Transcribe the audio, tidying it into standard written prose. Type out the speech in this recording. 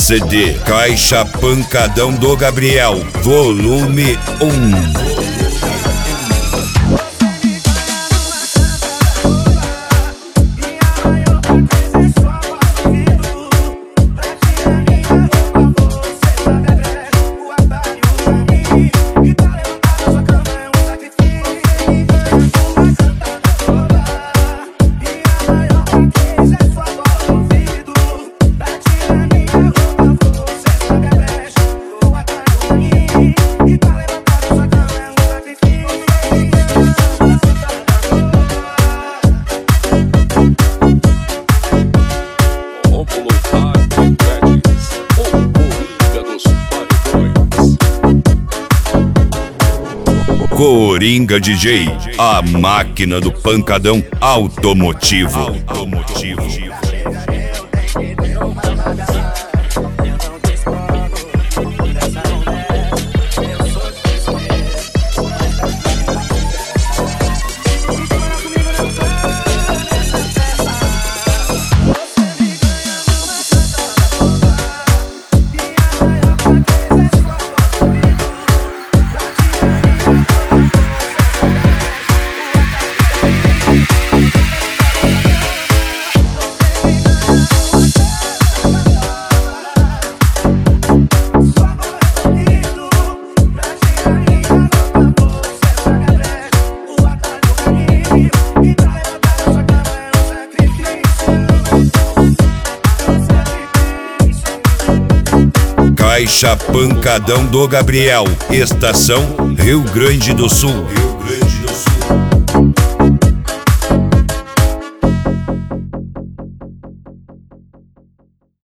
CD Caixa Pancadão do Gabriel, volume 1. Coringa DJ, a máquina do pancadão automotivo. Caixa Pancadão do Gabriel, Estação Rio Grande do Sul.